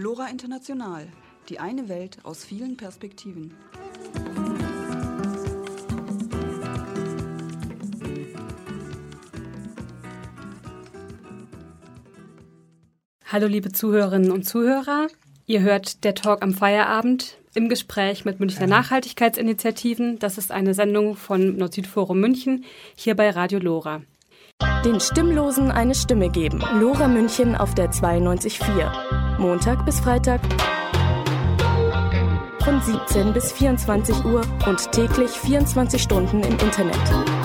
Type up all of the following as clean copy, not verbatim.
Lora International, die eine Welt aus vielen Perspektiven. Hallo liebe Zuhörerinnen und Zuhörer, ihr hört der Talk am Feierabend im Gespräch mit Münchner Nachhaltigkeitsinitiativen. Das ist eine Sendung von Nord-Süd-Forum München, hier bei Radio Lora. Den Stimmlosen eine Stimme geben. Lora München auf der 92.4. Montag bis Freitag von 17 bis 24 Uhr und täglich 24 Stunden im Internet.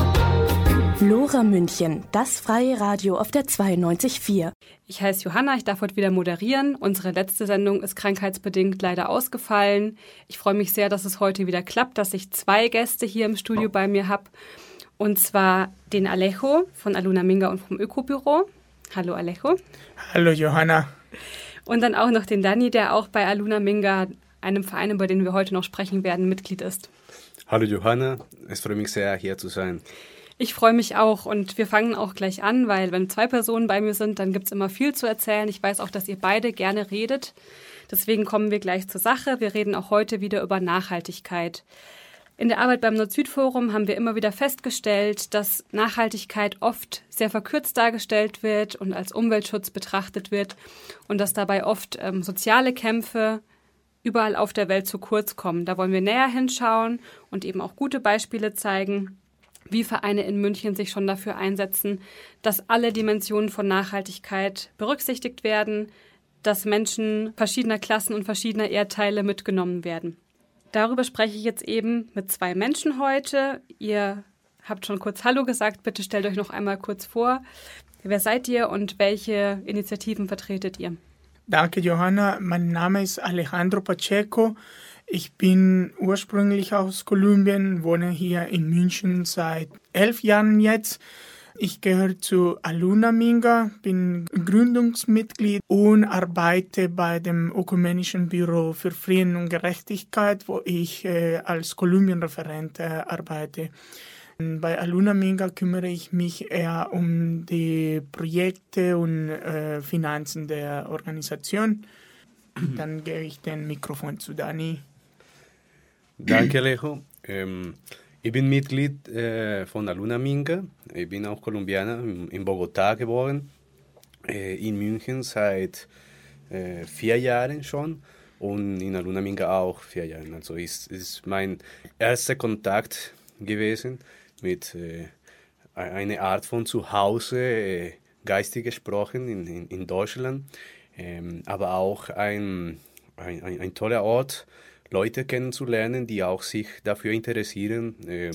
Lora München, das freie Radio auf der 92.4. Ich heiße Johanna, ich darf heute wieder moderieren. Unsere letzte Sendung ist krankheitsbedingt leider ausgefallen. Ich freue mich sehr, dass es heute wieder klappt, dass ich 2 Gäste hier im Studio bei mir habe. Und zwar den Alejo von Aluna Minga und vom Ökobüro. Hallo Alejo. Hallo Johanna. Und dann auch noch den Dani, der auch bei Aluna Minga, einem Verein, über den wir heute noch sprechen werden, Mitglied ist. Hallo Johanna, es freut mich sehr, hier zu sein. Ich freue mich auch und wir fangen auch gleich an, weil wenn 2 Personen bei mir sind, dann gibt es immer viel zu erzählen. Ich weiß auch, dass ihr beide gerne redet. Deswegen kommen wir gleich zur Sache. Wir reden auch heute wieder über Nachhaltigkeit. In der Arbeit beim Nord-Süd-Forum haben wir immer wieder festgestellt, dass Nachhaltigkeit oft sehr verkürzt dargestellt wird und als Umweltschutz betrachtet wird und dass dabei oft soziale Kämpfe überall auf der Welt zu kurz kommen. Da wollen wir näher hinschauen und eben auch gute Beispiele zeigen, wie Vereine in München sich schon dafür einsetzen, dass alle Dimensionen von Nachhaltigkeit berücksichtigt werden, dass Menschen verschiedener Klassen und verschiedener Erdteile mitgenommen werden. Darüber spreche ich jetzt eben mit 2 Menschen heute. Ihr habt schon kurz Hallo gesagt, bitte stellt euch noch einmal kurz vor. Wer seid ihr und welche Initiativen vertretet ihr? Danke Johanna, mein Name ist Alejandro Pacheco. Ich bin ursprünglich aus Kolumbien, wohne hier in München seit 11 Jahren jetzt. Ich gehöre zu Aluna Minga, bin Gründungsmitglied und arbeite bei dem Ökumenischen Büro für Frieden und Gerechtigkeit, wo ich als Kolumbien-Referent arbeite. Bei Aluna Minga kümmere ich mich eher um die Projekte und Finanzen der Organisation. Dann gebe ich den Mikrofon zu Dani. Danke, Alejo. Ich bin Mitglied von Aluna Minga. Ich bin auch Kolumbianer, in Bogotá geboren, in München seit 4 Jahren schon und in Aluna Minga auch 4 Jahren. Also ist mein erster Kontakt gewesen mit einer Art von Zuhause, geistig gesprochen in Deutschland, aber auch ein toller Ort, Leute kennenzulernen, die auch sich dafür interessieren,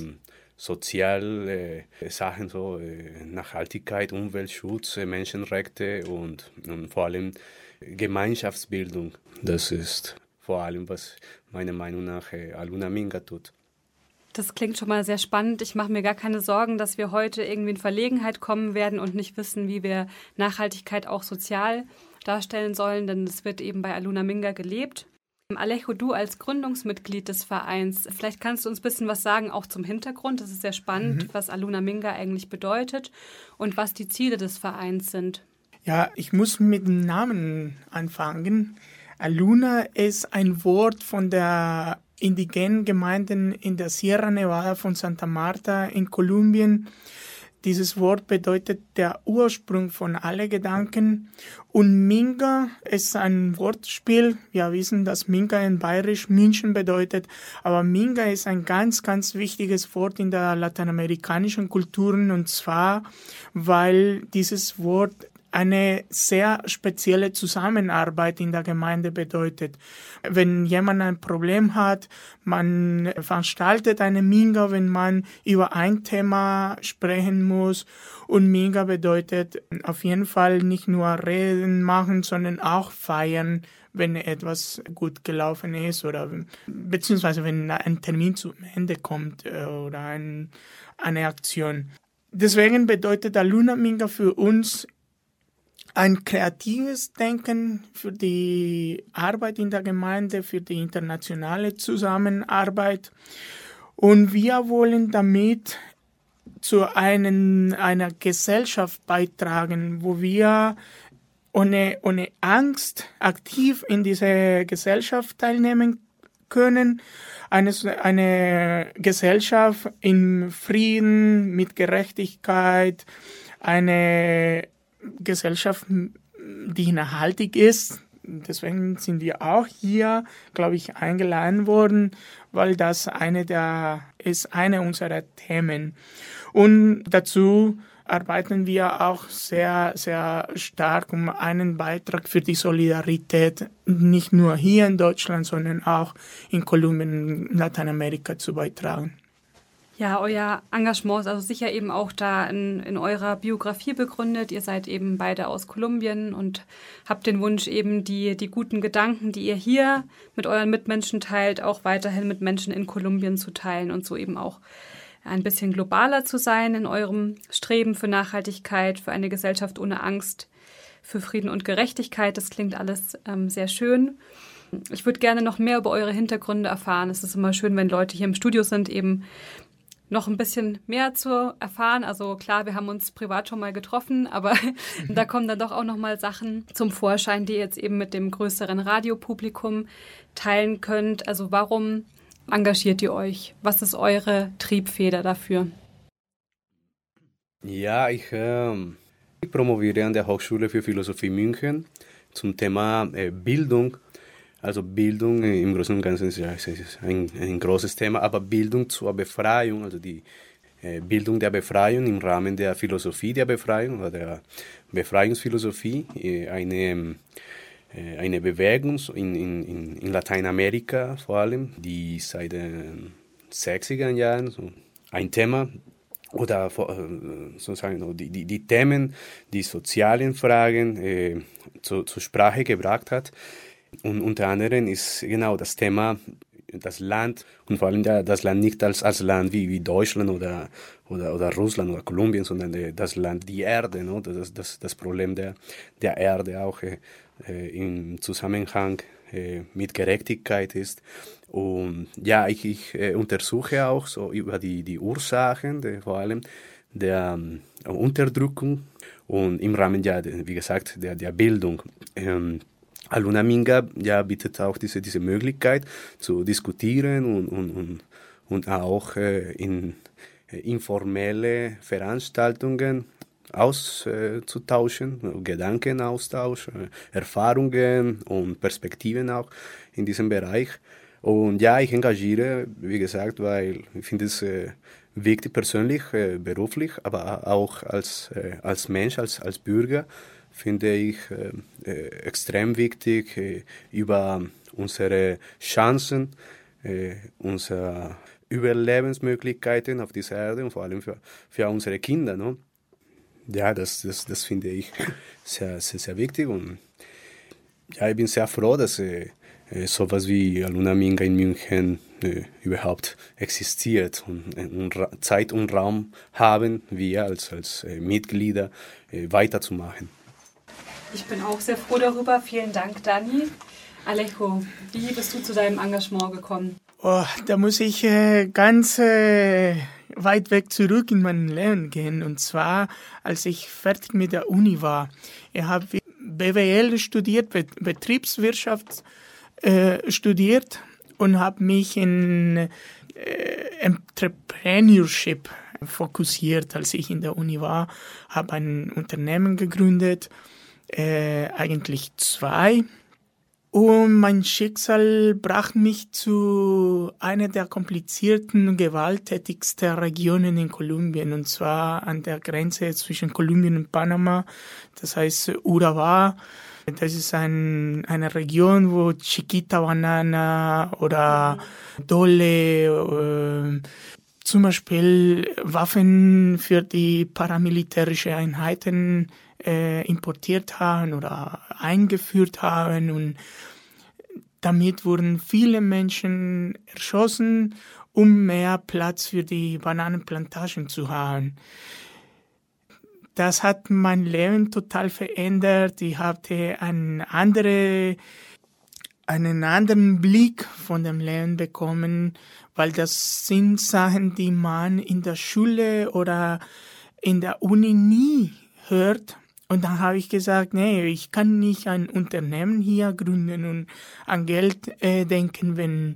sozial Sachen, so Nachhaltigkeit, Umweltschutz, Menschenrechte und vor allem Gemeinschaftsbildung. Das ist vor allem, was meiner Meinung nach Aluna Minga tut. Das klingt schon mal sehr spannend. Ich mache mir gar keine Sorgen, dass wir heute irgendwie in Verlegenheit kommen werden und nicht wissen, wie wir Nachhaltigkeit auch sozial darstellen sollen, denn es wird eben bei Aluna Minga gelebt. Alejo, du als Gründungsmitglied des Vereins, vielleicht kannst du uns ein bisschen was sagen, auch zum Hintergrund. Das ist sehr spannend, was Aluna Minga eigentlich bedeutet und was die Ziele des Vereins sind. Ja, ich muss mit dem Namen anfangen. Aluna ist ein Wort von der indigenen Gemeinden in der Sierra Nevada von Santa Marta in Kolumbien. Dieses Wort bedeutet der Ursprung von allen Gedanken. Und Minga ist ein Wortspiel. Wir wissen, dass Minga in Bayerisch München bedeutet. Aber Minga ist ein ganz, ganz wichtiges Wort in der lateinamerikanischen Kultur. Und zwar, weil dieses Wort eine sehr spezielle Zusammenarbeit in der Gemeinde bedeutet. Wenn jemand ein Problem hat, man veranstaltet eine Minga, wenn man über ein Thema sprechen muss. Und Minga bedeutet auf jeden Fall nicht nur Reden machen, sondern auch feiern, wenn etwas gut gelaufen ist oder beziehungsweise wenn ein Termin zum Ende kommt oder eine Aktion. Deswegen bedeutet Aluna Minga für uns ein kreatives Denken für die Arbeit in der Gemeinde, für die internationale Zusammenarbeit. Und wir wollen damit zu einer Gesellschaft beitragen, wo wir ohne Angst aktiv in dieser Gesellschaft teilnehmen können. Eine Gesellschaft in Frieden, mit Gerechtigkeit, eine Gesellschaft, die nachhaltig ist. Deswegen sind wir auch hier, glaube ich, eingeladen worden, weil das ist eine unserer Themen. Und dazu arbeiten wir auch sehr, sehr stark, um einen Beitrag für die Solidarität nicht nur hier in Deutschland, sondern auch in Kolumbien, Lateinamerika zu beitragen. Ja, euer Engagement ist also sicher eben auch da in eurer Biografie begründet. Ihr seid eben beide aus Kolumbien und habt den Wunsch, eben die guten Gedanken, die ihr hier mit euren Mitmenschen teilt, auch weiterhin mit Menschen in Kolumbien zu teilen und so eben auch ein bisschen globaler zu sein in eurem Streben für Nachhaltigkeit, für eine Gesellschaft ohne Angst, für Frieden und Gerechtigkeit. Das klingt alles sehr schön. Ich würde gerne noch mehr über eure Hintergründe erfahren. Es ist immer schön, wenn Leute hier im Studio sind, eben noch ein bisschen mehr zu erfahren. Also klar, wir haben uns privat schon mal getroffen, aber da kommen dann doch auch noch mal Sachen zum Vorschein, die ihr jetzt eben mit dem größeren Radiopublikum teilen könnt. Also warum engagiert ihr euch? Was ist eure Triebfeder dafür? Ja, ich promoviere an der Hochschule für Philosophie München zum Thema Bildung. Also Bildung im Großen und Ganzen ist ein großes Thema, aber Bildung zur Befreiung, also die Bildung der Befreiung im Rahmen der Philosophie der Befreiung oder der Befreiungsphilosophie, eine Bewegung in Lateinamerika vor allem, die seit den 60er Jahren so ein Thema oder sozusagen die Themen, die sozialen Fragen zur Sprache gebracht hat. Und unter anderem ist genau das Thema, das Land und vor allem das Land nicht als Land wie Deutschland oder Russland oder Kolumbien, sondern das Land, die Erde, ne? Das Problem der Erde auch im Zusammenhang mit Gerechtigkeit ist. Und ja, ich untersuche auch so über die Ursachen, vor allem der Unterdrückung und im Rahmen, ja, wie gesagt, der Bildung. Aluna Minga bietet auch diese Möglichkeit zu diskutieren und auch in informelle Veranstaltungen auszutauschen, Gedankenaustausch, Erfahrungen und Perspektiven auch in diesem Bereich. Und ja, ich engagiere, wie gesagt, weil ich finde es wichtig persönlich, beruflich, aber auch als Mensch, als Bürger, finde ich extrem wichtig, über unsere Chancen, unsere Überlebensmöglichkeiten auf dieser Erde und vor allem für unsere Kinder. Ne? Ja, das finde ich sehr, sehr, sehr wichtig. Und ja, ich bin sehr froh, dass sowas wie Aluna Minga in München überhaupt existiert und Zeit und Raum haben, wir als Mitglieder weiterzumachen. Ich bin auch sehr froh darüber. Vielen Dank, Dani. Alejo, wie bist du zu deinem Engagement gekommen? Oh, da muss ich ganz weit weg zurück in mein Leben gehen. Und zwar, als ich fertig mit der Uni war. Ich habe BWL studiert, Betriebswirtschaft studiert und habe mich in Entrepreneurship fokussiert, als ich in der Uni war. Habe ein Unternehmen gegründet, eigentlich 2. Und mein Schicksal brachte mich zu einer der komplizierten und gewalttätigsten Regionen in Kolumbien, und zwar an der Grenze zwischen Kolumbien und Panama, das heißt Urabá. Das ist eine Region, wo Chiquita Banana oder Dole zum Beispiel Waffen für die paramilitärischen Einheiten importiert haben oder eingeführt haben, und damit wurden viele Menschen erschossen, um mehr Platz für die Bananenplantagen zu haben. Das hat mein Leben total verändert. Ich hatte einen anderen Blick von dem Leben bekommen, weil das sind Sachen, die man in der Schule oder in der Uni nie hört. Und dann habe ich gesagt, nee, ich kann nicht ein Unternehmen hier gründen und an Geld denken, wenn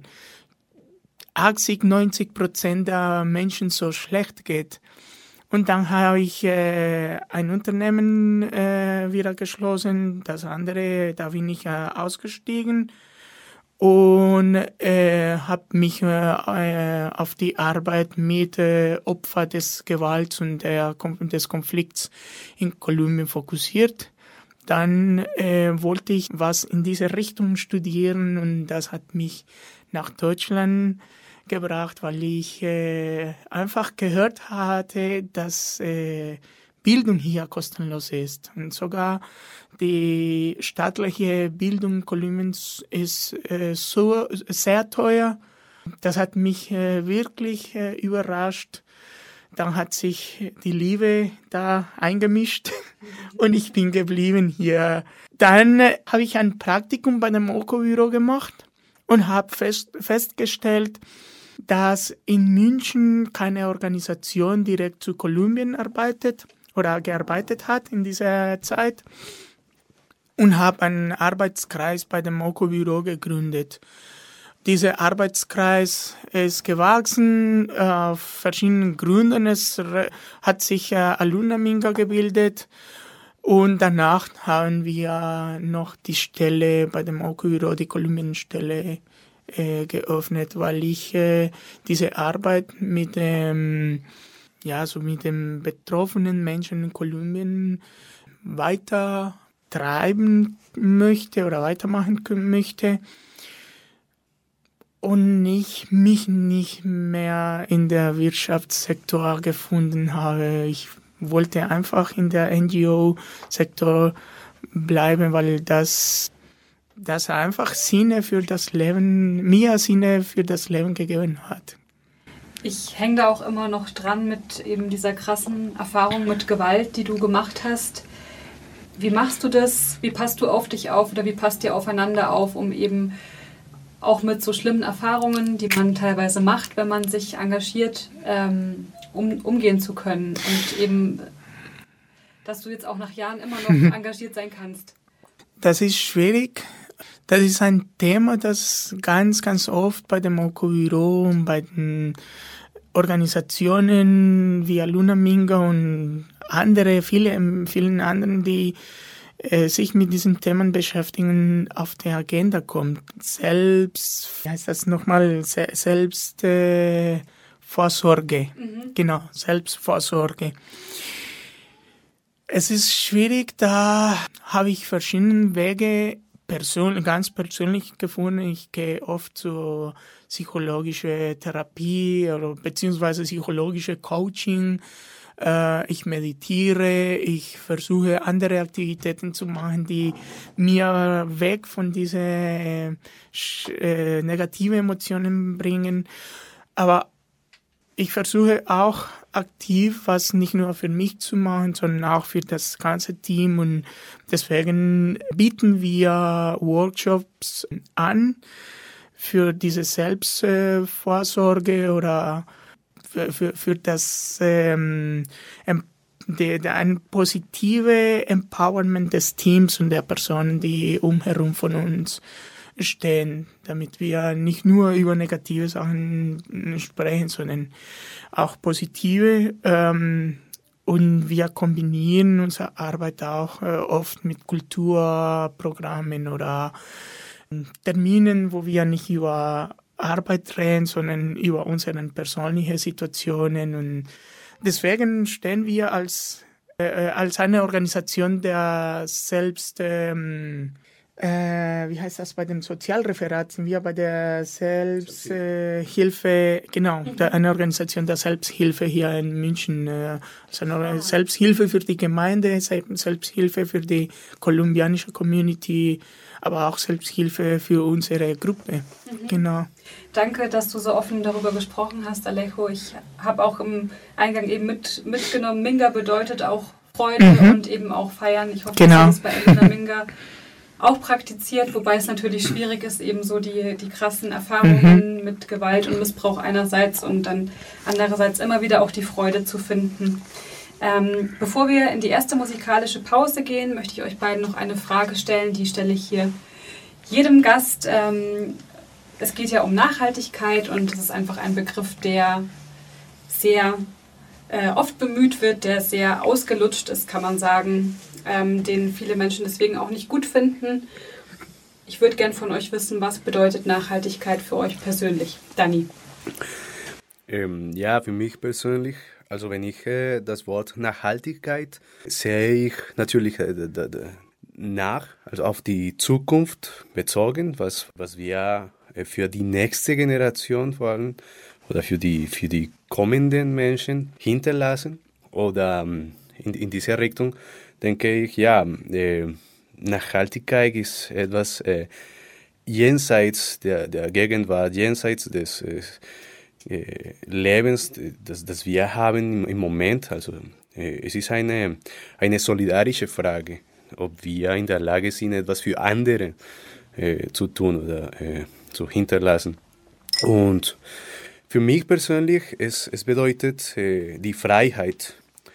80-90% der Menschen so schlecht geht. Und dann habe ich ein Unternehmen wieder geschlossen, das andere, da bin ich ausgestiegen und habe mich auf die Arbeit mit Opfern des Gewalts und des Konflikts in Kolumbien fokussiert. Dann wollte ich was in diese Richtung studieren und das hat mich nach Deutschland gebracht, weil ich einfach gehört hatte, dass Bildung hier kostenlos ist. Und sogar die staatliche Bildung Kolumbiens ist so sehr teuer. Das hat mich wirklich überrascht. Dann hat sich die Liebe da eingemischt und ich bin geblieben hier. Dann habe ich ein Praktikum bei dem OKO-Büro gemacht und habe festgestellt, dass in München keine Organisation direkt zu Kolumbien arbeitet oder gearbeitet hat in dieser Zeit und habe einen Arbeitskreis bei dem OKO-Büro gegründet. Dieser Arbeitskreis ist gewachsen auf verschiedenen Gründen. Es hat sich Aluna Minga gebildet und danach haben wir noch die Stelle bei dem OKO-Büro, die Kolumbien-Stelle geöffnet, weil ich diese Arbeit mit den betroffenen Menschen in Kolumbien weiter treiben möchte oder weitermachen möchte und ich mich nicht mehr in der Wirtschaftssektor gefunden habe. Ich wollte einfach in der NGO-Sektor bleiben, weil das einfach Sinne für das Leben gegeben hat. Ich hänge da auch immer noch dran mit eben dieser krassen Erfahrung mit Gewalt, die du gemacht hast. Wie machst du das? Wie passt du auf dich auf oder wie passt ihr aufeinander auf, um eben auch mit so schlimmen Erfahrungen, die man teilweise macht, wenn man sich engagiert, umgehen zu können und eben, dass du jetzt auch nach Jahren immer noch engagiert sein kannst? Das ist schwierig. Das ist ein Thema, das ganz, ganz oft bei dem OKO-Büro und bei den Organisationen wie Aluna Minga und vielen anderen, die sich mit diesen Themen beschäftigen, auf die Agenda kommt. Selbstvorsorge. Genau, Selbstvorsorge. Es ist schwierig, da habe ich verschiedene Wege ganz persönlich gefunden. Ich gehe oft zur psychologische Therapie oder beziehungsweise psychologische Coaching. Ich meditiere, ich versuche andere Aktivitäten zu machen, die mir weg von diesen negativen Emotionen bringen. Aber ich versuche auch aktiv was nicht nur für mich zu machen, sondern auch für das ganze Team. Und deswegen bieten wir Workshops an für diese Selbstvorsorge oder für das ein positive Empowerment des Teams und der Personen, die umherum von uns stehen, damit wir nicht nur über negative Sachen sprechen, sondern auch positive. Und wir kombinieren unsere Arbeit auch oft mit Kulturprogrammen oder Terminen, wo wir nicht über Arbeit reden, sondern über unsere persönlichen Situationen. Und deswegen stehen wir als eine Organisation der selbst wie heißt das bei dem Sozialreferat, sind wir bei der Selbsthilfe, eine Organisation der Selbsthilfe hier in München, also eine Selbsthilfe für die Gemeinde, Selbsthilfe für die kolumbianische Community, aber auch Selbsthilfe für unsere Gruppe. Genau. Danke, dass du so offen darüber gesprochen hast, Alejo. Ich habe auch im Eingang eben mitgenommen, Minga bedeutet auch Freude und eben auch feiern. Ich hoffe, dass das bei Aluna Minga auch praktiziert, wobei es natürlich schwierig ist, eben so die krassen Erfahrungen mit Gewalt und Missbrauch einerseits und dann andererseits immer wieder auch die Freude zu finden. Bevor wir in die erste musikalische Pause gehen, möchte ich euch beiden noch eine Frage stellen, die stelle ich hier jedem Gast. Es geht ja um Nachhaltigkeit und das ist einfach ein Begriff, der sehr oft bemüht wird, der sehr ausgelutscht ist, kann man sagen, den viele Menschen deswegen auch nicht gut finden. Ich würde gern von euch wissen, was bedeutet Nachhaltigkeit für euch persönlich? Dani. Ja, für mich persönlich, also wenn ich das Wort Nachhaltigkeit sehe ich natürlich also auf die Zukunft bezogen, was wir für die nächste Generation vor allem oder für die kommenden Menschen hinterlassen. Oder in dieser Richtung denke ich, ja, Nachhaltigkeit ist etwas jenseits der Gegenwart, jenseits des Lebens, das wir haben im Moment. Also es ist eine solidarische Frage, ob wir in der Lage sind, etwas für andere zu tun oder zu hinterlassen. Und für mich persönlich, es bedeutet die Freiheit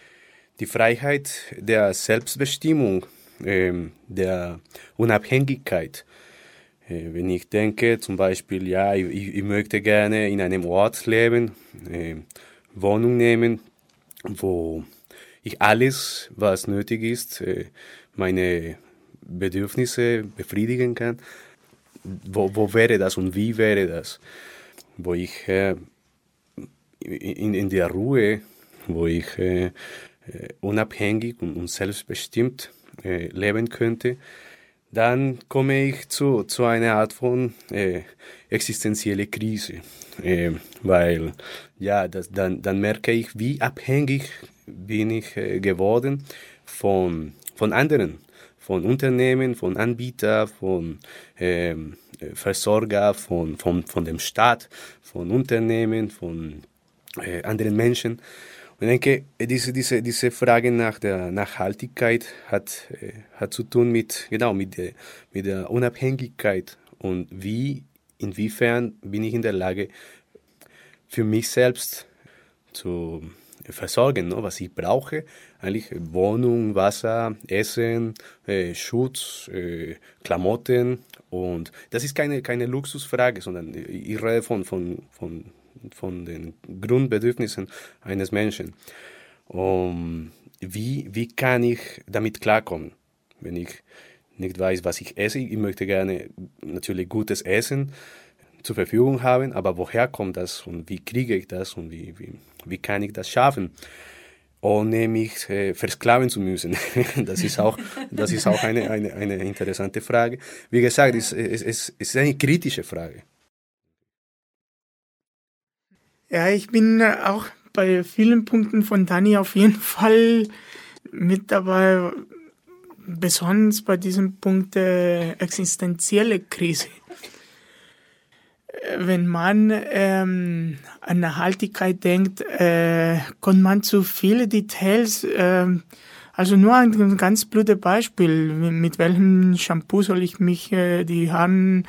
der Selbstbestimmung, der Unabhängigkeit. Wenn ich denke, zum Beispiel, ja, ich möchte gerne in einem Ort leben, Wohnung nehmen, wo ich alles, was nötig ist, meine Bedürfnisse befriedigen kann. Wo wäre das und wie wäre das? Wo ich in der Ruhe, wo ich unabhängig und selbstbestimmt leben könnte, dann komme ich zu einer Art von existenzielle Krise, weil ja, dann merke ich, wie abhängig bin ich geworden von anderen, von Unternehmen, von Anbietern, von Versorger, von dem Staat, von Unternehmen, von anderen Menschen. Und ich denke, diese Frage nach der Nachhaltigkeit hat zu tun mit der Unabhängigkeit und inwiefern bin ich in der Lage, für mich selbst zu versorgen, ne, was ich brauche, eigentlich Wohnung, Wasser, Essen, Schutz, Klamotten. Und das ist keine Luxusfrage, sondern ich rede von den Grundbedürfnissen eines Menschen. Wie kann ich damit klarkommen, wenn ich nicht weiß, was ich esse? Ich möchte gerne natürlich gutes Essen zur Verfügung haben, aber woher kommt das und wie kriege ich das und wie kann ich das schaffen, ohne mich versklaven zu müssen? Das ist auch eine interessante Frage. Wie gesagt, es ist eine kritische Frage. Ja, ich bin auch bei vielen Punkten von Dani auf jeden Fall mit dabei, besonders bei diesem Punkt der existenzielle Krise. Wenn man an Nachhaltigkeit denkt, kommt man zu viele Details. Also nur ein ganz blödes Beispiel. Mit welchem Shampoo soll ich mich die Haare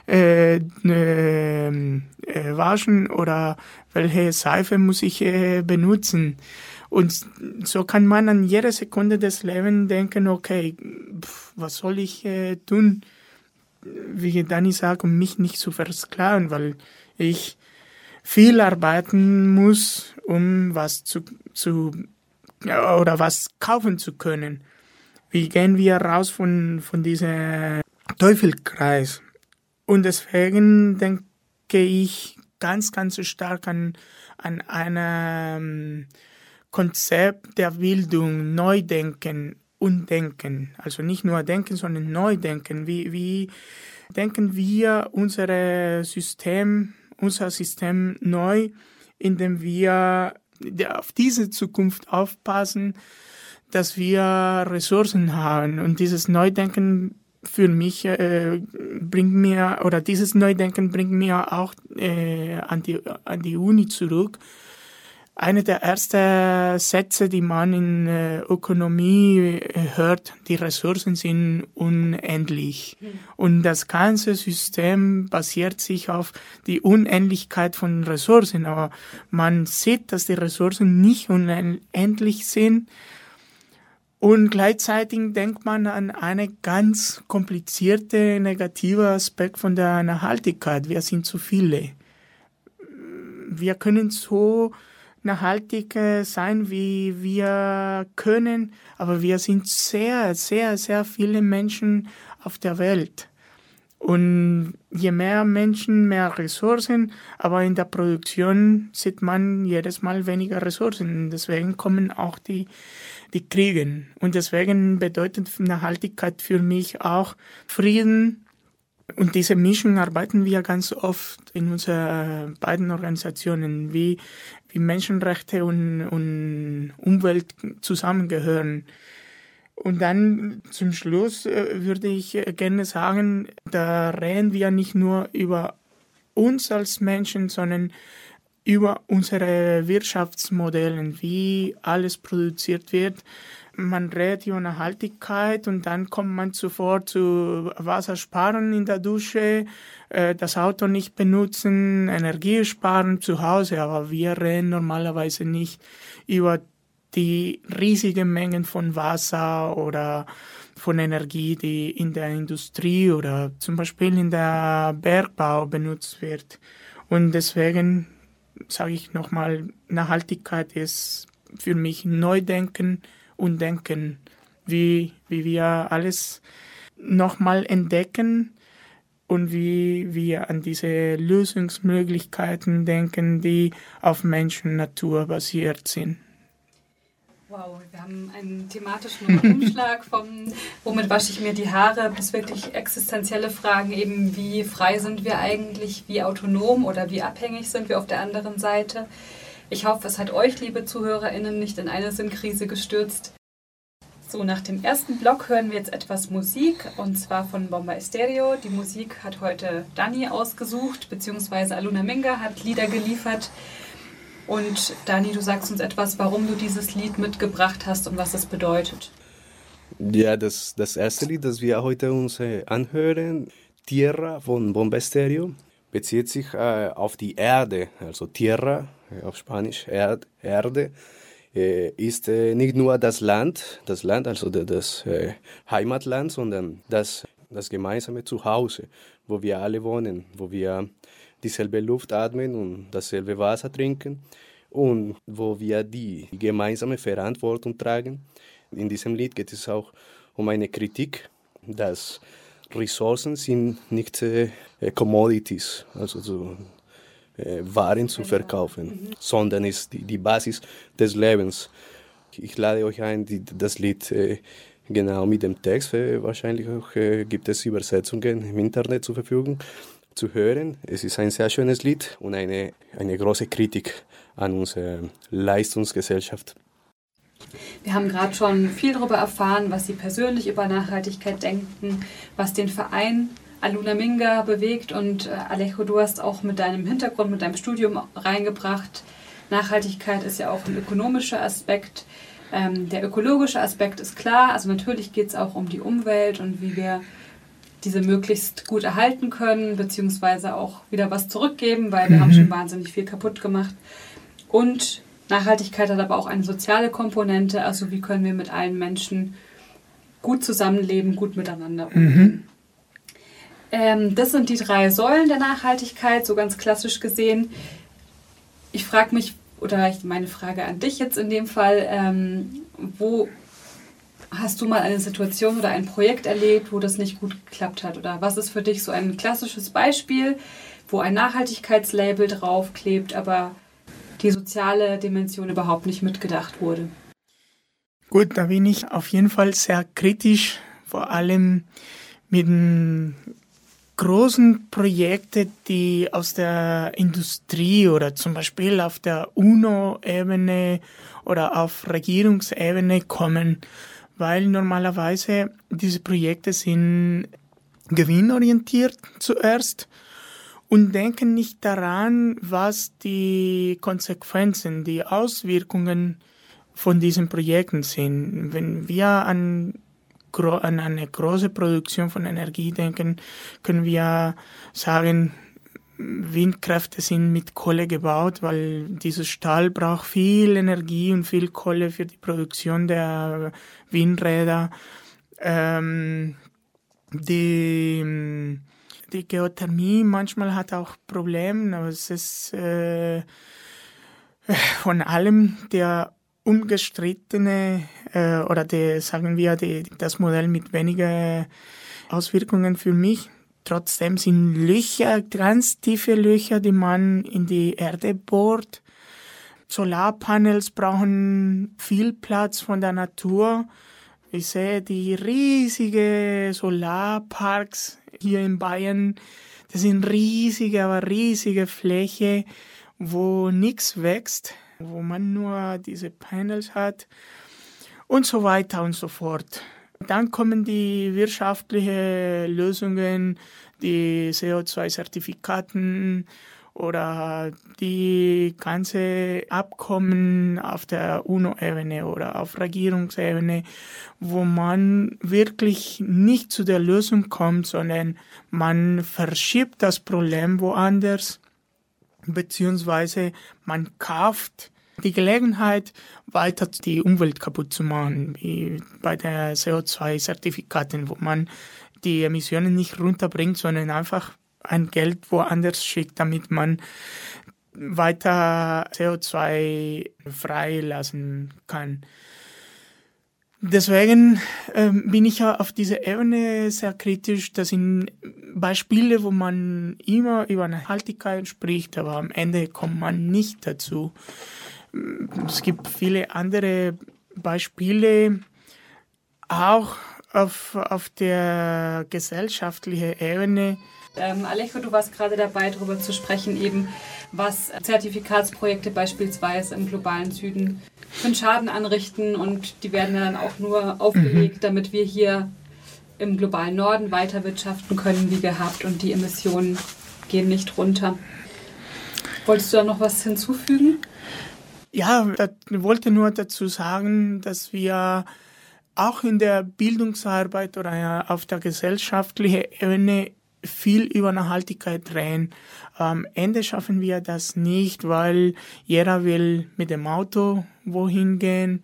waschen oder welche Seife muss ich benutzen? Und so kann man an jeder Sekunde des Lebens denken, okay, was soll ich tun? Wie Dani sagt, um mich nicht zu versklaven, weil ich viel arbeiten muss, um was oder was kaufen zu können. Wie gehen wir raus von diesem Teufelskreis? Und deswegen denke ich ganz, ganz stark an ein Konzept der Bildung, Neudenken, Umdenken. Also nicht nur denken, sondern Neudenken. Wie denken wir unser System neu, indem wir auf diese Zukunft aufpassen, dass wir Ressourcen haben. Und dieses Neudenken für mich dieses Neudenken bringt mir auch an die Uni zurück. Eine der ersten Sätze, die man in Ökonomie hört, die Ressourcen sind unendlich. Und das ganze System basiert sich auf die Unendlichkeit von Ressourcen. Aber man sieht, dass die Ressourcen nicht unendlich sind. Und gleichzeitig denkt man an einen ganz komplizierte, negative Aspekt von der Nachhaltigkeit. Wir sind zu viele. Wir können so nachhaltig sein, wie wir können, aber wir sind sehr, sehr, sehr viele Menschen auf der Welt. Und je mehr Menschen, mehr Ressourcen, aber in der Produktion sieht man jedes Mal weniger Ressourcen. Deswegen kommen auch die Kriege. Und deswegen bedeutet Nachhaltigkeit für mich auch Frieden. Und diese Mischung arbeiten wir ganz oft in unseren beiden Organisationen, wie Menschenrechte und Umwelt zusammengehören. Und dann zum Schluss würde ich gerne sagen, da reden wir nicht nur über uns als Menschen, sondern über unsere Wirtschaftsmodelle, wie alles produziert wird. Man redet über Nachhaltigkeit und dann kommt man sofort zu Wassersparen in der Dusche, das Auto nicht benutzen, Energie sparen zu Hause, aber wir reden normalerweise nicht über die riesigen Mengen von Wasser oder von Energie, die in der Industrie oder zum Beispiel in der Bergbau benutzt wird. Und deswegen sage ich nochmal, Nachhaltigkeit ist für mich Neudenken und denken, wie wir alles nochmal entdecken und wie wir an diese Lösungsmöglichkeiten denken, die auf Menschen, Natur basiert sind. Wow, wir haben einen thematischen Umschlag vom womit wasche ich mir die Haare bis wirklich existenzielle Fragen, eben wie frei sind wir eigentlich, wie autonom oder wie abhängig sind wir auf der anderen Seite. Ich hoffe, es hat euch, liebe ZuhörerInnen, nicht in eine Sinnkrise gestürzt. So, nach dem ersten Block hören wir jetzt etwas Musik, und zwar von Bomba Estéreo. Die Musik hat heute Dani ausgesucht, beziehungsweise Aluna Minga hat Lieder geliefert. Und Dani, du sagst uns etwas, warum du dieses Lied mitgebracht hast und was es bedeutet. Ja, das erste Lied, das wir heute uns anhören, Tierra von Bomba Estéreo, bezieht sich auf die Erde, also Tierra, auf Spanisch Erde, ist nicht nur das Land, also das Heimatland, sondern das gemeinsame Zuhause, wo wir alle wohnen, wo wir dieselbe Luft atmen und dasselbe Wasser trinken und wo wir die gemeinsame Verantwortung tragen. In diesem Lied geht es auch um eine Kritik, dass Ressourcen sind nicht Commodities, also so Waren zu verkaufen, sondern ist die Basis des Lebens. Ich lade euch ein, das Lied genau mit dem Text, wahrscheinlich auch gibt es Übersetzungen im Internet zur Verfügung, zu hören. Es ist ein sehr schönes Lied und eine große Kritik an unserer Leistungsgesellschaft. Wir haben gerade schon viel darüber erfahren, was Sie persönlich über Nachhaltigkeit denken, was den Verein Aluna Minga bewegt, und Alejo, du hast auch mit deinem Hintergrund, mit deinem Studium reingebracht. Nachhaltigkeit ist ja auch ein ökonomischer Aspekt. Der ökologische Aspekt ist klar, also natürlich geht es auch um die Umwelt und wie wir diese möglichst gut erhalten können, beziehungsweise auch wieder was zurückgeben, weil wir haben schon wahnsinnig viel kaputt gemacht. Und Nachhaltigkeit hat aber auch eine soziale Komponente, also wie können wir mit allen Menschen gut zusammenleben, gut miteinander umgehen. Das sind die 3 Säulen der Nachhaltigkeit, so ganz klassisch gesehen. Ich frage mich, oder meine Frage an dich jetzt in dem Fall, wo hast du mal eine Situation oder ein Projekt erlebt, wo das nicht gut geklappt hat? Oder was ist für dich so ein klassisches Beispiel, wo ein Nachhaltigkeitslabel draufklebt, aber die soziale Dimension überhaupt nicht mitgedacht wurde? Gut, da bin ich auf jeden Fall sehr kritisch, vor allem mit den großen Projekten, die aus der Industrie oder zum Beispiel auf der UNO-Ebene oder auf Regierungsebene kommen, weil normalerweise diese Projekte sind gewinnorientiert zuerst und denken nicht daran, was die Konsequenzen, die Auswirkungen von diesen Projekten sind. Wenn wir an eine große Produktion von Energie denken, können wir sagen, Windkräfte sind mit Kohle gebaut, weil dieses Stahl braucht viel Energie und viel Kohle für die Produktion der Windräder. Die Geothermie manchmal hat auch Probleme, aber es ist von allem der ungestrittene das Modell mit weniger Auswirkungen für mich. Trotzdem sind Löcher, ganz tiefe Löcher, die man in die Erde bohrt. Solarpanels brauchen viel Platz von der Natur. Ich sehe die riesigen Solarparks hier in Bayern. Das sind riesige Flächen, wo nichts wächst, wo man nur diese Panels hat und so weiter und so fort. Dann kommen die wirtschaftlichen Lösungen, die CO2-Zertifikaten oder die ganze Abkommen auf der UNO-Ebene oder auf Regierungsebene, wo man wirklich nicht zu der Lösung kommt, sondern man verschiebt das Problem woanders, beziehungsweise man kauft die Gelegenheit, weiter die Umwelt kaputt zu machen, wie bei den CO2-Zertifikaten, wo man die Emissionen nicht runterbringt, sondern einfach ein Geld woanders schickt, damit man weiter CO2 freilassen kann. Deswegen bin ich ja auf dieser Ebene sehr kritisch. Das sind Beispiele, wo man immer über Nachhaltigkeit spricht, aber am Ende kommt man nicht dazu. Es gibt viele andere Beispiele, auch auf der gesellschaftlichen Ebene. Alejo, du warst gerade dabei, darüber zu sprechen, eben was Zertifikatsprojekte beispielsweise im globalen Süden für einen Schaden anrichten, und die werden dann auch nur aufgelegt, damit wir hier im globalen Norden weiter wirtschaften können wie gehabt, und die Emissionen gehen nicht runter. Wolltest du da noch was hinzufügen? Ja, ich wollte nur dazu sagen, dass wir auch in der Bildungsarbeit oder auf der gesellschaftlichen Ebene viel über Nachhaltigkeit reden. Am Ende schaffen wir das nicht, weil jeder will mit dem Auto wohin gehen.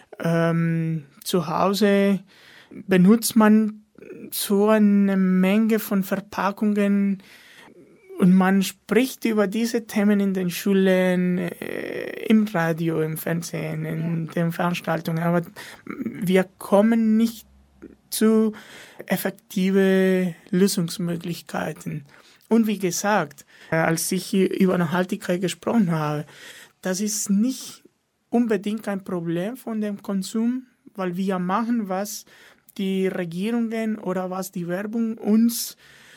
Zu Hause benutzt man so eine Menge von Verpackungen, und man spricht über diese Themen in den Schulen, im Radio, im Fernsehen, in den Veranstaltungen. Aber wir kommen nicht zu effektiven Lösungsmöglichkeiten. Und wie gesagt, als ich über Nachhaltigkeit gesprochen habe, das ist nicht unbedingt ein Problem von dem Konsum, weil wir machen, was die Regierungen oder was die Werbung uns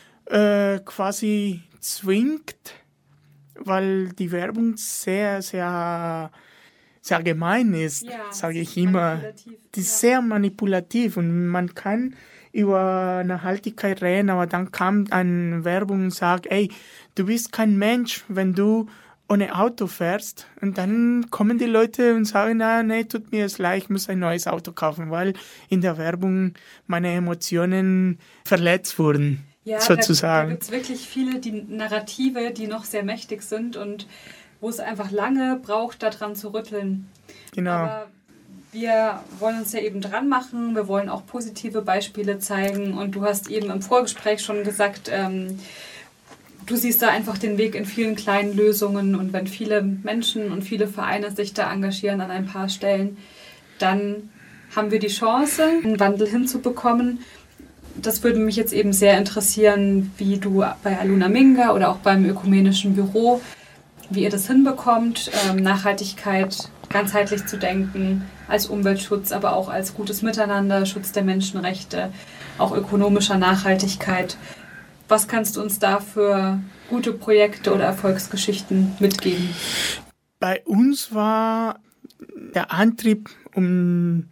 quasi zwingt, weil die Werbung sehr, sehr, sehr gemein ist, sage ich immer. Die ist sehr manipulativ, und man kann über Nachhaltigkeit reden, aber dann kam eine Werbung und sagt, ey, du bist kein Mensch, wenn du ohne Auto fährst. Und dann kommen die Leute und sagen, nee, tut mir es leid, ich muss ein neues Auto kaufen, weil in der Werbung meine Emotionen verletzt wurden. Ja, sozusagen. Da gibt es wirklich viele die Narrative, die noch sehr mächtig sind und wo es einfach lange braucht, daran zu rütteln. Genau. Aber wir wollen uns ja eben dran machen, wir wollen auch positive Beispiele zeigen, und du hast eben im Vorgespräch schon gesagt, du siehst da einfach den Weg in vielen kleinen Lösungen, und wenn viele Menschen und viele Vereine sich da engagieren an ein paar Stellen, dann haben wir die Chance, einen Wandel hinzubekommen. Das würde mich jetzt eben sehr interessieren, wie du bei Aluna Minga oder auch beim Ökumenischen Büro, wie ihr das hinbekommt, Nachhaltigkeit ganzheitlich zu denken, als Umweltschutz, aber auch als gutes Miteinander, Schutz der Menschenrechte, auch ökonomischer Nachhaltigkeit. Was kannst du uns da für gute Projekte oder Erfolgsgeschichten mitgeben? Bei uns war der Antrieb, um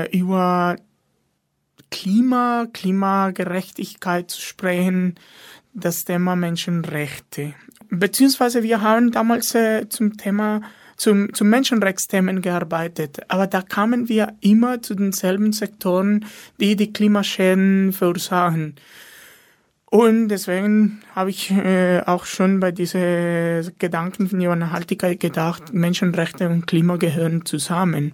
über Klimagerechtigkeit zu sprechen, das Thema Menschenrechte. Beziehungsweise wir haben damals zum Menschenrechtsthemen gearbeitet, aber da kamen wir immer zu denselben Sektoren, die die Klimaschäden verursachen. Und deswegen habe ich auch schon bei diesen Gedanken von Nachhaltigkeit gedacht, Menschenrechte und Klima gehören zusammen.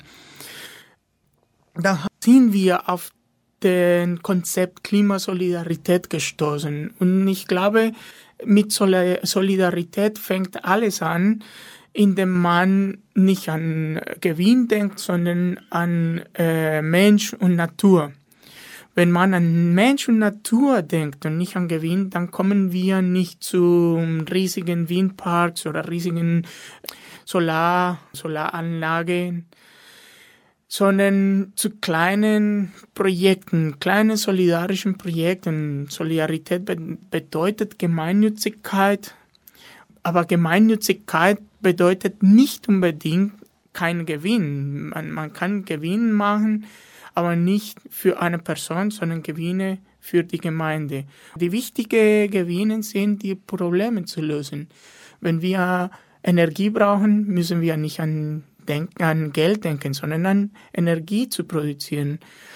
Da sind wir auf den Konzept Klimasolidarität gestoßen. Und ich glaube, mit Solidarität fängt alles an, indem man nicht an Gewinn denkt, sondern an Mensch und Natur. Wenn man an Mensch und Natur denkt und nicht an Gewinn, dann kommen wir nicht zu riesigen Windparks oder riesigen Solaranlagen, sondern zu kleinen Projekten, kleinen solidarischen Projekten. Solidarität bedeutet Gemeinnützigkeit, aber Gemeinnützigkeit bedeutet nicht unbedingt keinen Gewinn. Man kann Gewinn machen, aber nicht für eine Person, sondern Gewinne für die Gemeinde. Die wichtigen Gewinne sind, die Probleme zu lösen. Wenn wir Energie brauchen, müssen wir nicht an Geld denken, sondern an Energie zu produzieren.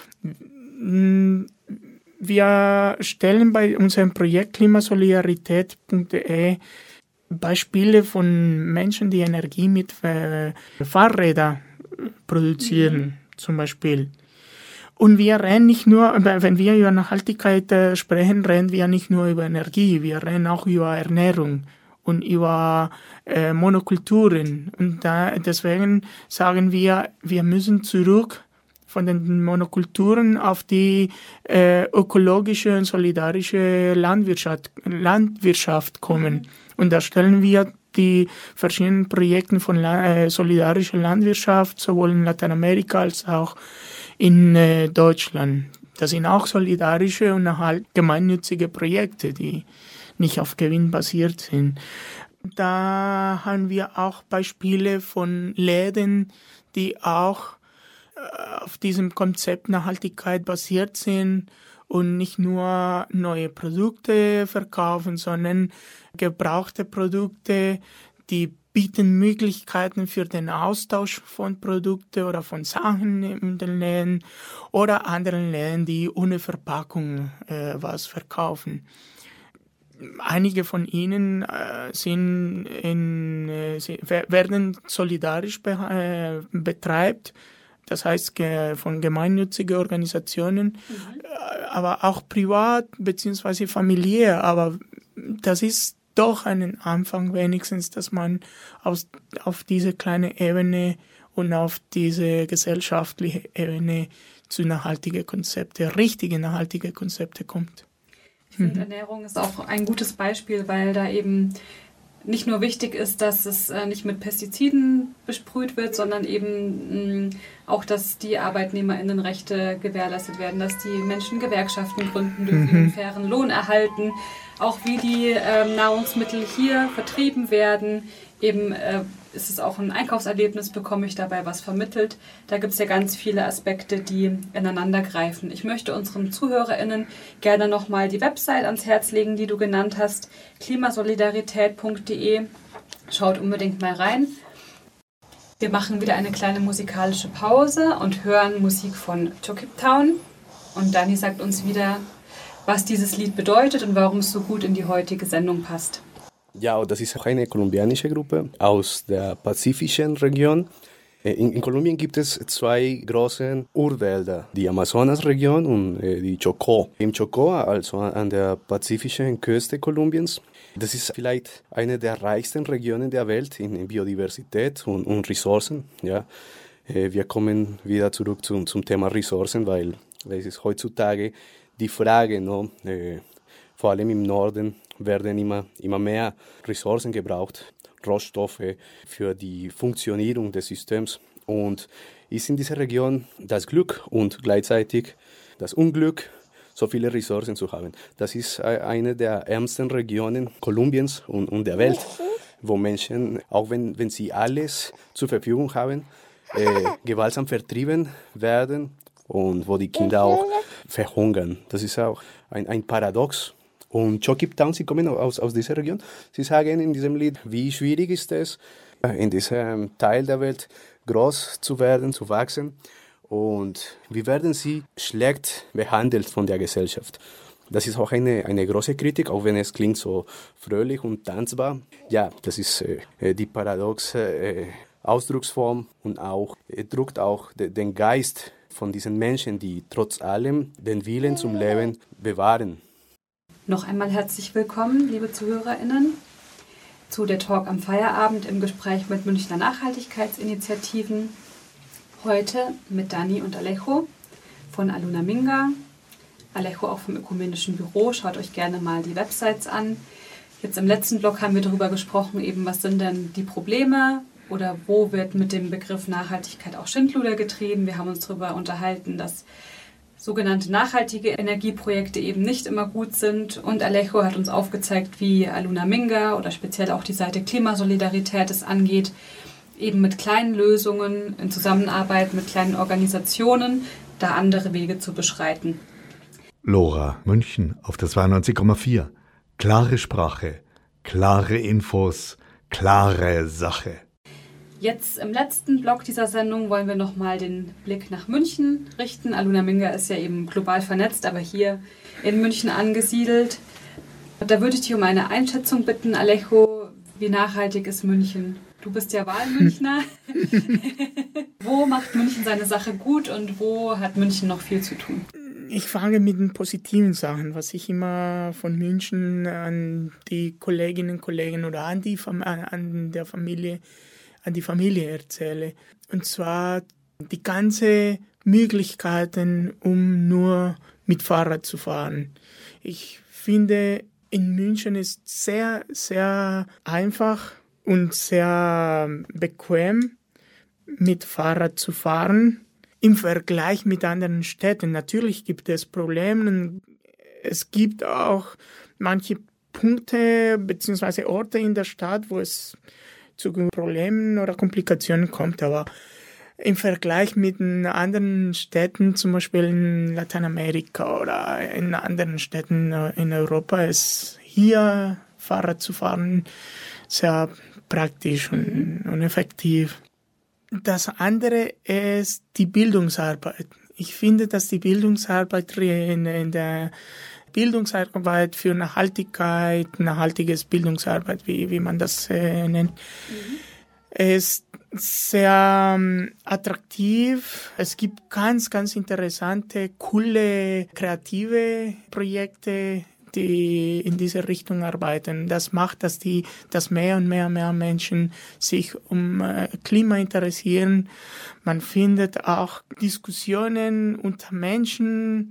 Wir stellen bei unserem Projekt klimasolidarität.de Beispiele von Menschen, die Energie mit Fahrrädern produzieren, zum Beispiel. Und wir reden nicht nur, wenn wir über Nachhaltigkeit sprechen, reden wir nicht nur über Energie, wir reden auch über Ernährung und über Monokulturen. Und deswegen sagen wir müssen zurück von den Monokulturen auf die ökologische und solidarische Landwirtschaft kommen. Und da stellen wir die verschiedenen Projekte von solidarischer Landwirtschaft, sowohl in Lateinamerika als auch in Deutschland. Das sind auch solidarische und gemeinnützige Projekte, die nicht auf Gewinn basiert sind. Da haben wir auch Beispiele von Läden, die auch auf diesem Konzept Nachhaltigkeit basiert sind und nicht nur neue Produkte verkaufen, sondern gebrauchte Produkte, die bieten Möglichkeiten für den Austausch von Produkten oder von Sachen in den Läden oder anderen Läden, die ohne Verpackung was verkaufen. Einige von ihnen werden solidarisch betreibt, das heißt von gemeinnützigen Organisationen, aber auch privat bzw. familiär. Aber das ist doch ein Anfang wenigstens, dass man auf diese kleine Ebene und auf diese gesellschaftliche Ebene zu nachhaltigen Konzepten, richtige nachhaltige Konzepte kommt. Ich finde, Ernährung ist auch ein gutes Beispiel, weil da eben nicht nur wichtig ist, dass es nicht mit Pestiziden besprüht wird, sondern eben auch, dass die ArbeitnehmerInnenrechte gewährleistet werden, dass die Menschen Gewerkschaften gründen dürfen, einen fairen Lohn erhalten, auch wie die Nahrungsmittel hier vertrieben werden. Eben ist es auch ein Einkaufserlebnis, bekomme ich dabei was vermittelt. Da gibt es ja ganz viele Aspekte, die ineinander greifen. Ich möchte unseren ZuhörerInnen gerne nochmal die Website ans Herz legen, die du genannt hast, klimasolidarität.de. Schaut unbedingt mal rein. Wir machen wieder eine kleine musikalische Pause und hören Musik von Chokip Town. Und Dani sagt uns wieder, was dieses Lied bedeutet und warum es so gut in die heutige Sendung passt. Ja, das ist auch eine kolumbianische Gruppe aus der pazifischen Region. In Kolumbien gibt es zwei große Urwälder, die Amazonas-Region und die Chocó. Im Chocó, also an der pazifischen Küste Kolumbiens, das ist vielleicht eine der reichsten Regionen der Welt in Biodiversität und Ressourcen. Ja. Wir kommen wieder zurück zum Thema Ressourcen, weil es ist heutzutage die Frage, no? Vor allem im Norden werden immer mehr Ressourcen gebraucht, Rohstoffe für die Funktionierung des Systems. Und ist in dieser Region das Glück und gleichzeitig das Unglück, so viele Ressourcen zu haben. Das ist eine der ärmsten Regionen Kolumbiens und der Welt, wo Menschen, auch wenn sie alles zur Verfügung haben, gewaltsam vertrieben werden und wo die Kinder auch verhungern. Das ist auch ein Paradox. und Chokip Town, sie kommen aus dieser Region. Sie sagen in diesem Lied, wie schwierig ist es, in diesem Teil der Welt groß zu werden, zu wachsen. Und wie werden sie schlecht behandelt von der Gesellschaft. Das ist auch eine große Kritik, auch wenn es klingt so fröhlich und tanzbar. Ja, das ist die paradoxe Ausdrucksform und auch drückt auch den Geist von diesen Menschen, die trotz allem den Willen zum Leben bewahren. Noch einmal herzlich willkommen, liebe ZuhörerInnen, zu der Talk am Feierabend im Gespräch mit Münchner Nachhaltigkeitsinitiativen. Heute mit Dani und Alejo von Aluna Minga. Alejo auch vom Ökumenischen Büro. Schaut euch gerne mal die Websites an. Jetzt im letzten Blog haben wir darüber gesprochen, eben was sind denn die Probleme oder wo wird mit dem Begriff Nachhaltigkeit auch Schindluder getrieben. Wir haben uns darüber unterhalten, dass sogenannte nachhaltige Energieprojekte eben nicht immer gut sind. Und Alejo hat uns aufgezeigt, wie Aluna Minga oder speziell auch die Seite Klimasolidarität es angeht, eben mit kleinen Lösungen in Zusammenarbeit mit kleinen Organisationen da andere Wege zu beschreiten. Lora München auf der 92,4. Klare Sprache, klare Infos, klare Sache. Jetzt im letzten Block dieser Sendung wollen wir nochmal den Blick nach München richten. Aluna Minga ist ja eben global vernetzt, aber hier in München angesiedelt. Da würde ich dich um eine Einschätzung bitten, Alejo, wie nachhaltig ist München? Du bist ja Wahlmünchner. Wo macht München seine Sache gut und wo hat München noch viel zu tun? Ich fange mit den positiven Sachen, was ich immer von München an die Kolleginnen und Kollegen oder an die Familie erzähle. Und zwar die ganzen Möglichkeiten, um nur mit Fahrrad zu fahren. Ich finde, in München ist sehr, sehr einfach und sehr bequem, mit Fahrrad zu fahren. Im Vergleich mit anderen Städten. Natürlich gibt es Probleme. Es gibt auch manche Punkte bzw. Orte in der Stadt, wo es zu Problemen oder Komplikationen kommt. Aber im Vergleich mit anderen Städten, zum Beispiel in Lateinamerika oder in anderen Städten in Europa, ist hier Fahrrad zu fahren sehr praktisch und effektiv. Das andere ist die Bildungsarbeit. Ich finde, dass die Bildungsarbeit in der Bildungsarbeit für Nachhaltigkeit, nachhaltiges Bildungsarbeit, wie man das nennt, ist sehr attraktiv. Es gibt ganz, ganz interessante, coole, kreative Projekte, die in diese Richtung arbeiten. Das macht, dass mehr und mehr Menschen sich um Klima interessieren. Man findet auch Diskussionen unter Menschen,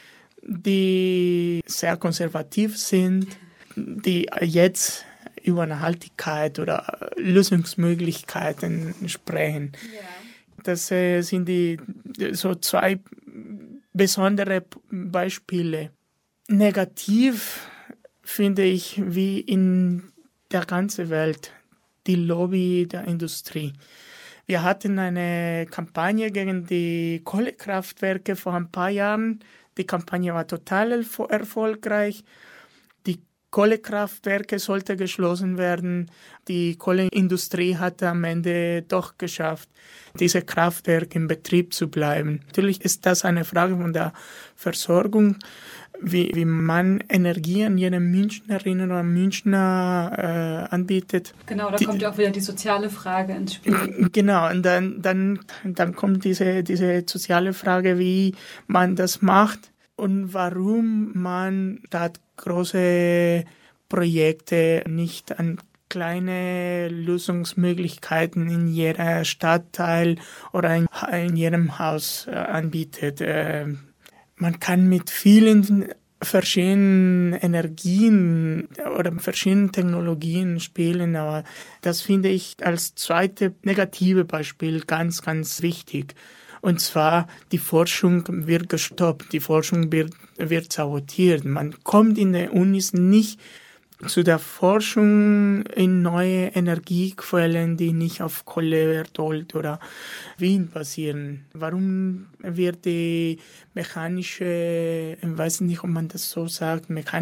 die sehr konservativ sind, die jetzt über Nachhaltigkeit oder Lösungsmöglichkeiten sprechen. Ja. Das sind so zwei besondere Beispiele. Negativ finde ich, wie in der ganzen Welt, die Lobby der Industrie. Wir hatten eine Kampagne gegen die Kohlekraftwerke vor ein paar Jahren. Die Kampagne war total erfolgreich. Die Kohlekraftwerke sollten geschlossen werden. Die Kohleindustrie hat am Ende doch geschafft, diese Kraftwerke in Betrieb zu bleiben. Natürlich ist das eine Frage von der Versorgung, wie man Energie an jedem Münchnerin oder Münchner anbietet. Genau, da kommt ja auch wieder die soziale Frage ins Spiel. Genau, und dann kommt diese soziale Frage, wie man das macht und warum man da große Projekte nicht an kleine Lösungsmöglichkeiten in jeder Stadtteil oder in jedem Haus anbietet. Man kann mit vielen verschiedenen Energien oder verschiedenen Technologien spielen, aber das finde ich als zweite negative Beispiel ganz, ganz wichtig. Und zwar, die Forschung wird gestoppt, die Forschung wird sabotiert. Man kommt in den Unis nicht zu der Forschung in neue Energiequellen, die nicht auf Kohle, Erdöl oder Wind basieren. Warum wird die mechanische, ich weiß nicht, ob man das so sagt, mechanische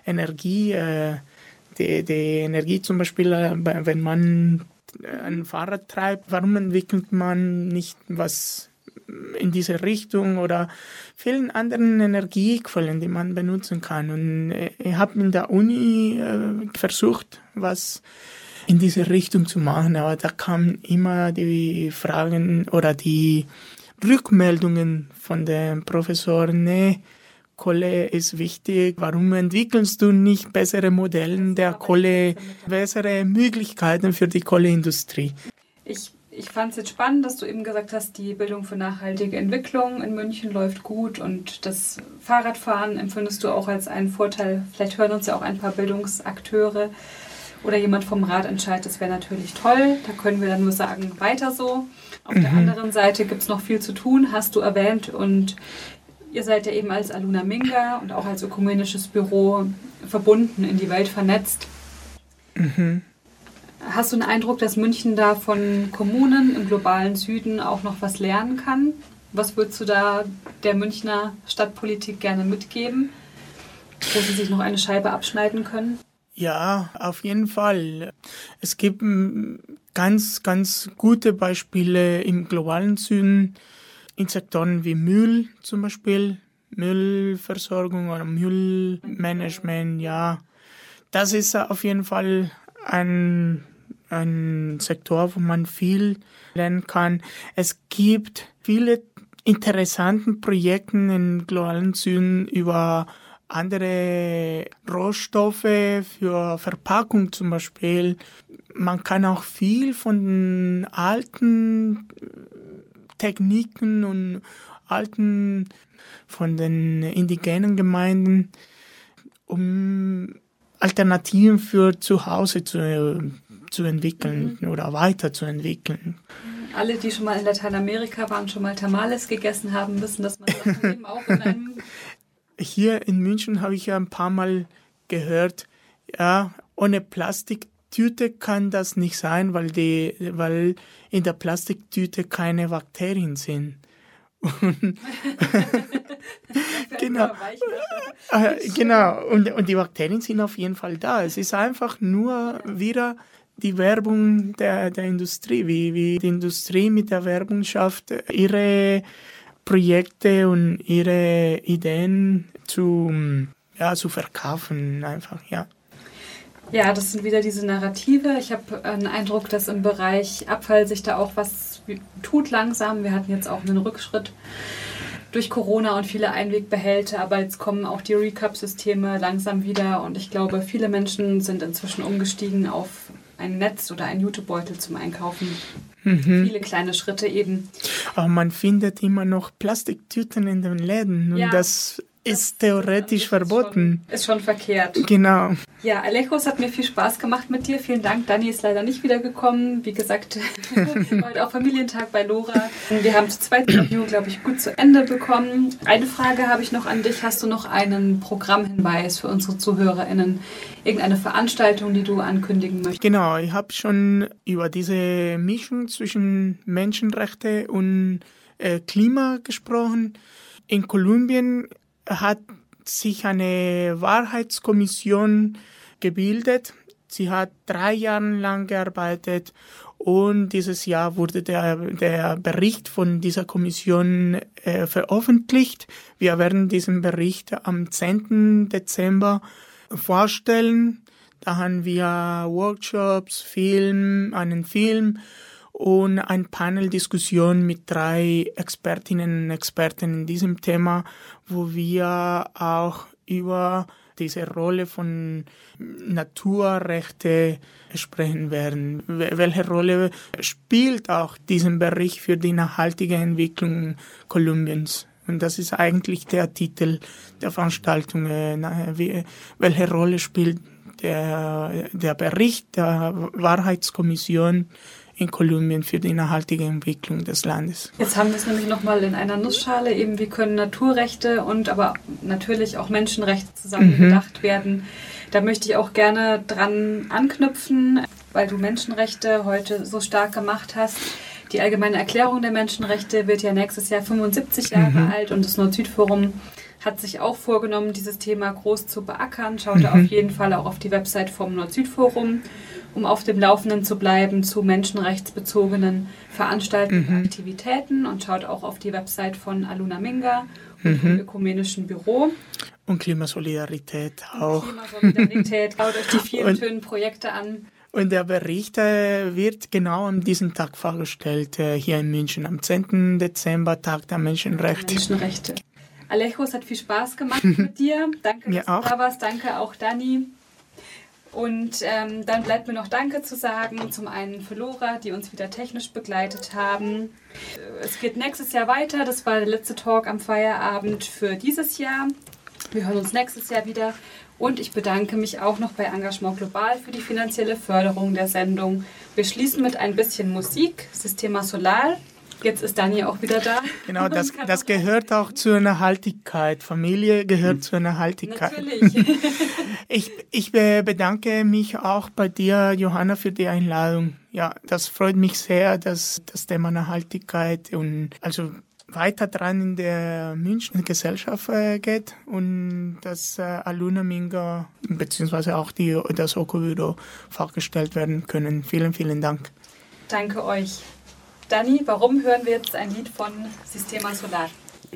Energie. Die Energie zum Beispiel, wenn man ein Fahrrad treibt, warum entwickelt man nicht was in diese Richtung oder vielen anderen Energiequellen, die man benutzen kann. Und ich habe in der Uni versucht, was in diese Richtung zu machen, aber da kamen immer die Fragen oder die Rückmeldungen von den Professoren, nee, Kohle ist wichtig, warum entwickelst du nicht bessere Modelle der Kohle, bessere Möglichkeiten für die Kohleindustrie? Ich fand es jetzt spannend, dass du eben gesagt hast, die Bildung für nachhaltige Entwicklung in München läuft gut und das Fahrradfahren empfindest du auch als einen Vorteil. Vielleicht hören uns ja auch ein paar Bildungsakteure oder jemand vom Ratentscheid, das wäre natürlich toll. Da können wir dann nur sagen, weiter so. Auf der anderen Seite gibt es noch viel zu tun, hast du erwähnt, und ihr seid ja eben als Aluna Minga und auch als ökumenisches Büro verbunden, in die Welt vernetzt. Hast du den Eindruck, dass München da von Kommunen im globalen Süden auch noch was lernen kann? Was würdest du da der Münchner Stadtpolitik gerne mitgeben, wo sie sich noch eine Scheibe abschneiden können? Ja, auf jeden Fall. Es gibt ganz, ganz gute Beispiele im globalen Süden, in Sektoren wie Müll zum Beispiel, Müllversorgung oder Müllmanagement, ja. Das ist auf jeden Fall ein Sektor, wo man viel lernen kann. Es gibt viele interessante Projekte im globalen Süden über andere Rohstoffe für Verpackung zum Beispiel. Man kann auch viel von den alten Techniken und von den indigenen Gemeinden, um Alternativen für zu Hause zu entwickeln oder weiterzuentwickeln. Alle, die schon mal in Lateinamerika waren, schon mal Tamales gegessen haben, wissen, dass man das eben auch in einem... Hier in München habe ich ja ein paar Mal gehört, ja, ohne Plastiktüte kann das nicht sein, weil in der Plastiktüte keine Bakterien sind. Genau. Genau. Und die Bakterien sind auf jeden Fall da. Es ist einfach nur wieder die Werbung der Industrie, wie die Industrie mit der Werbung schafft, ihre Projekte und ihre Ideen zu verkaufen einfach, ja. Ja, das sind wieder diese Narrative. Ich habe einen Eindruck, dass im Bereich Abfall sich da auch was tut langsam. Wir hatten jetzt auch einen Rückschritt durch Corona und viele Einwegbehälter, aber jetzt kommen auch die Recap-Systeme langsam wieder und ich glaube, viele Menschen sind inzwischen umgestiegen auf ein Netz oder einen Jutebeutel zum Einkaufen. Viele kleine Schritte eben. Aber man findet immer noch Plastiktüten in den Läden und das ist theoretisch verboten. Ist schon verkehrt. Genau. Ja, Alejo, es hat mir viel Spaß gemacht mit dir. Vielen Dank. Dani ist leider nicht wiedergekommen. Wie gesagt, heute auch Familientag bei Lora. Wir haben das zweite Interview, glaube ich, gut zu Ende bekommen. Eine Frage habe ich noch an dich. Hast du noch einen Programmhinweis für unsere ZuhörerInnen? Irgendeine Veranstaltung, die du ankündigen möchtest? Genau, ich habe schon über diese Mischung zwischen Menschenrechte und Klima gesprochen. In Kolumbien hat sich eine Wahrheitskommission gebildet. Sie hat 3 Jahre lang gearbeitet und dieses Jahr wurde der Bericht von dieser Kommission veröffentlicht. Wir werden diesen Bericht am 10. Dezember vorstellen. Da haben wir Workshops, einen Film und eine Panel-Diskussion mit 3 Expertinnen und Experten in diesem Thema, wo wir auch über diese Rolle von Naturrechte sprechen werden. Welche Rolle spielt auch diesen Bericht für die nachhaltige Entwicklung Kolumbiens? Und das ist eigentlich der Titel der Veranstaltung. Welche Rolle spielt der Bericht der Wahrheitskommission in Kolumbien für die nachhaltige Entwicklung des Landes. Jetzt haben wir es nämlich nochmal in einer Nussschale, eben wie können Naturrechte und aber natürlich auch Menschenrechte zusammen gedacht werden. Da möchte ich auch gerne dran anknüpfen, weil du Menschenrechte heute so stark gemacht hast. Die Allgemeine Erklärung der Menschenrechte wird ja nächstes Jahr 75 Jahre alt und das Nord-Süd-Forum hat sich auch vorgenommen, dieses Thema groß zu beackern. Schaut auf jeden Fall auch auf die Website vom Nord-Süd-Forum, um auf dem Laufenden zu bleiben zu menschenrechtsbezogenen Veranstaltungen und Aktivitäten, und schaut auch auf die Website von Aluna Minga und vom Ökumenischen Büro. Und Klimasolidarität auch. Klimasolidarität, schaut euch die vielen schönen Projekte an. Und der Bericht wird genau an diesem Tag vorgestellt, hier in München, am 10. Dezember, Tag der Menschenrechte. Alejo, es hat viel Spaß gemacht mit dir. Danke, dass du da warst. Danke auch, Dani. Und dann bleibt mir noch Danke zu sagen. Zum einen für Lora, die uns wieder technisch begleitet haben. Es geht nächstes Jahr weiter. Das war der letzte Talk am Feierabend für dieses Jahr. Wir hören uns nächstes Jahr wieder. Und ich bedanke mich auch noch bei Engagement Global für die finanzielle Förderung der Sendung. Wir schließen mit ein bisschen Musik, Sistema Solar. Jetzt ist Dani auch wieder da. Genau, das gehört auch zu einer Nachhaltigkeit. Familie gehört zu einer Nachhaltigkeit. Natürlich. Ich bedanke mich auch bei dir, Johanna, für die Einladung. Ja, das freut mich sehr, dass das Thema Nachhaltigkeit und also weiter dran in der Münchner Gesellschaft geht und dass Aluna Minga bzw. auch das Öko-Büro vorgestellt werden können. Vielen, vielen Dank. Danke euch. Dani, warum hören wir jetzt ein Lied von Sistema Solar?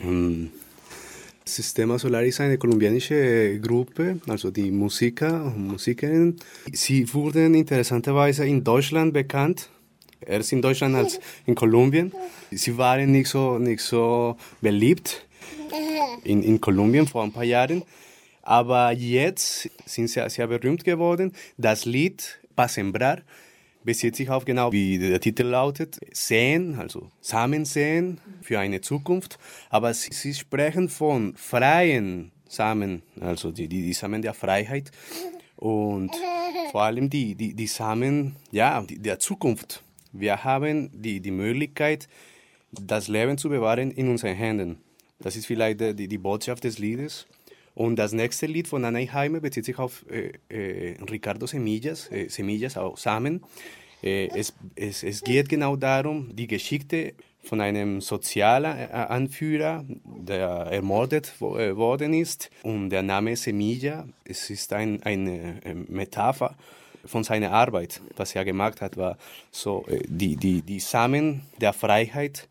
Sistema Solar ist eine kolumbianische Gruppe, also die Musiker und Musikerinnen. Sie wurden interessanterweise in Deutschland bekannt. Erst in Deutschland als in Kolumbien. Sie waren nicht so beliebt in Kolumbien vor ein paar Jahren. Aber jetzt sind sie sehr berühmt geworden. Das Lied Pa Sembrar bezieht sich auf genau, wie der Titel lautet, Säen, also Samen säen für eine Zukunft. Aber sie sprechen von freien Samen, also die Samen der Freiheit. Und vor allem die Samen der Zukunft. Wir haben die Möglichkeit, das Leben zu bewahren in unseren Händen. Das ist vielleicht die Botschaft des Liedes. Und das nächste Lied von Ana y Jaime bezieht sich auf Ricardo Semillas, auch Samen. Es geht genau darum, die Geschichte von einem sozialen Anführer, der ermordet worden ist. Und der Name Semilla, es ist eine Metapher von seiner Arbeit. Was er gemacht hat, war so die Samen der Freiheit,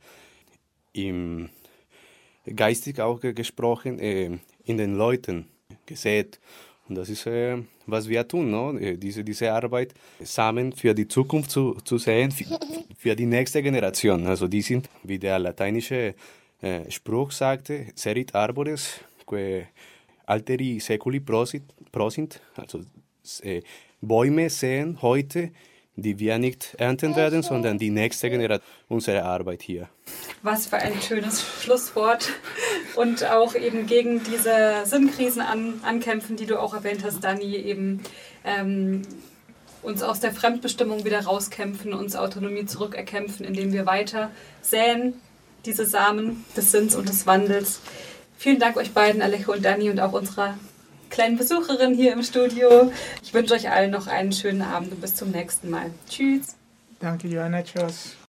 im geistig auch gesprochen, in den Leuten gesät. Und das ist, was wir tun, no? Diese Arbeit, Samen für die Zukunft zu säen, für die nächste Generation. Also die sind, wie der lateinische Spruch sagte, serit arbores, que alteri seculi prosint, also Bäume säen heute, die wir nicht ernten werden, sondern die nächste Generation, unsere Arbeit hier. Was für ein schönes Schlusswort. Und auch eben gegen diese Sinnkrisen ankämpfen, die du auch erwähnt hast, Dani, eben uns aus der Fremdbestimmung wieder rauskämpfen, uns Autonomie zurückerkämpfen, indem wir weiter säen, diese Samen des Sinns und des Wandels. Vielen Dank euch beiden, Alejo und Dani, und auch unserer kleinen Besucherin hier im Studio. Ich wünsche euch allen noch einen schönen Abend und bis zum nächsten Mal. Tschüss. Danke, Johanna. Tschüss.